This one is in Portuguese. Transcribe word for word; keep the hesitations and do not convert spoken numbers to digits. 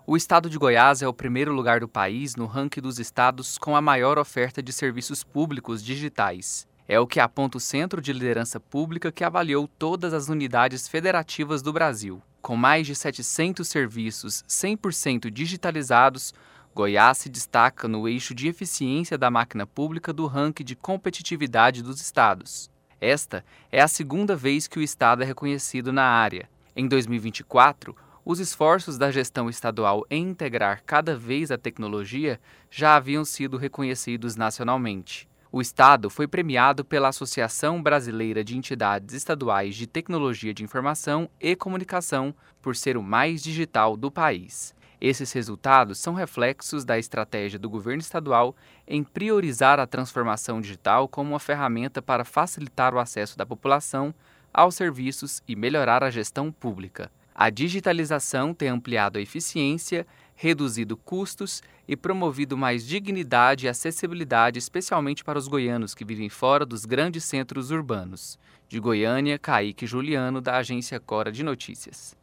O estado de Goiás é o primeiro lugar do país no ranking dos estados com a maior oferta de serviços públicos digitais. É o que aponta o Centro de Liderança Pública, que avaliou todas as unidades federativas do Brasil. Com mais de setecentos serviços cem por cento digitalizados, Goiás se destaca no eixo de eficiência da máquina pública do ranking de competitividade dos estados. Esta é a segunda vez que o estado é reconhecido na área. Em dois mil e vinte e quatro, os esforços da gestão estadual em integrar cada vez a tecnologia já haviam sido reconhecidos nacionalmente. O estado foi premiado pela Associação Brasileira de Entidades Estaduais de Tecnologia de Informação e Comunicação por ser o mais digital do país. Esses resultados são reflexos da estratégia do governo estadual em priorizar a transformação digital como uma ferramenta para facilitar o acesso da população aos serviços e melhorar a gestão pública. A digitalização tem ampliado a eficiência, reduzido custos e promovido mais dignidade e acessibilidade, especialmente para os goianos que vivem fora dos grandes centros urbanos. De Goiânia, Kaique Juliano, da agência Cora de Notícias.